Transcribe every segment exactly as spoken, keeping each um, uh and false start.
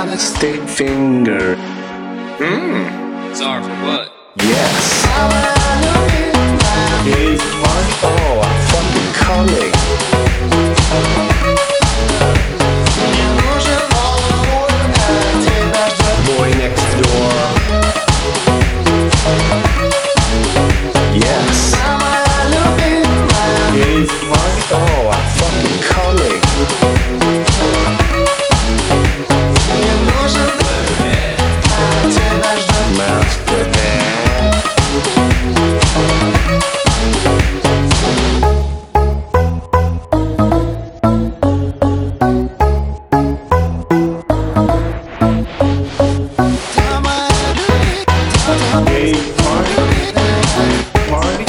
United States finger. Mmm. Sorry for what? Yes. Gay party. Oh, I'm fucking coming. Boy next door. Yes. Gay party. Oh, I'm fucking coming. Gay party. Party.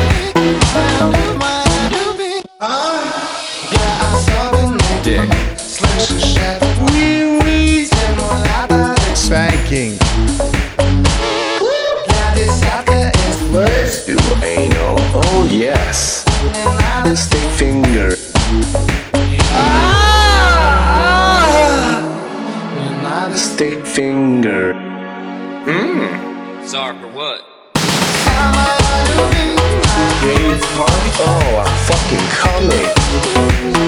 Dick. Wee wee. Spanking. Let's do anal. Oh yes. United States finger. United States finger. Mmm. Sorry for what? Gay party. Oh, I'm fucking coming.